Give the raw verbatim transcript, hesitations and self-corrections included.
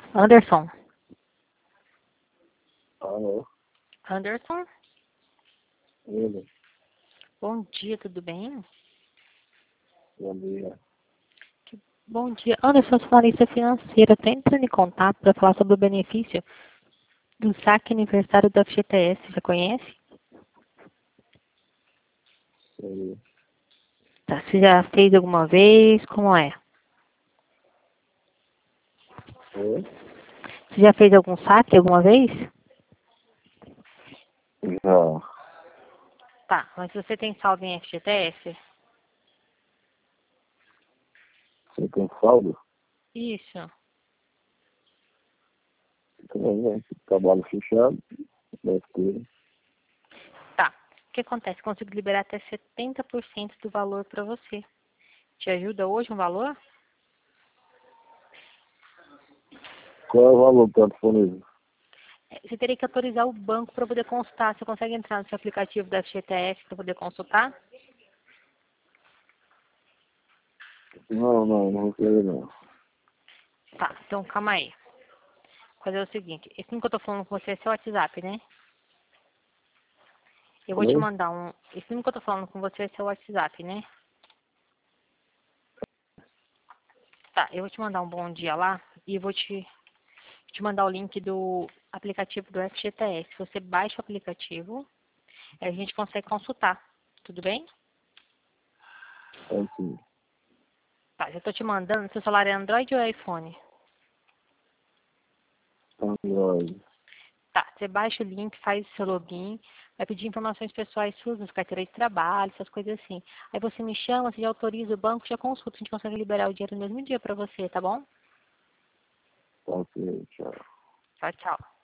Anderson. Alô? Anderson? Ele? Bom dia, tudo bem? Bom dia. Bom dia. Anderson, eu sou analista financeira. Estou entrando em contato para falar sobre o benefício do saque aniversário do F G T S. Já conhece? Ele? Tá, você já fez alguma vez? Como é? Oi? Você já fez algum saque alguma vez? Já. Tá, mas você tem saldo em F G T S? Você tem saldo? Isso. Tem, né? Trabalho fechado. Deve ter. Tá. O que acontece? Consigo liberar até setenta por cento do valor para você. Te ajuda hoje um valor? Qual é o valor que está disponível? É, Você teria que autorizar o banco para poder consultar. Você consegue entrar no seu aplicativo da F G T S para poder consultar? Não, não, não quero não. Tá, então calma aí. Vou fazer o seguinte. Esse número que eu tô falando com você é seu WhatsApp, né? Eu vou te Alô? mandar um... Esse número que eu tô falando com você é seu WhatsApp, né? Tá, eu vou te mandar um bom dia lá e vou te, te mandar o link do aplicativo do F G T S. Você baixa o aplicativo, aí a gente consegue consultar. Tudo bem? É sim. Tá, já tô te mandando. Seu celular é Android ou é iPhone? Android. Tá, você baixa o link, faz o seu login, vai pedir informações pessoais suas, carteira de trabalho, essas coisas assim. Aí você me chama, você já autoriza o banco, já consulta, a gente consegue liberar o dinheiro no mesmo dia pra você, tá bom? Ok, tchau. Tchau, tchau.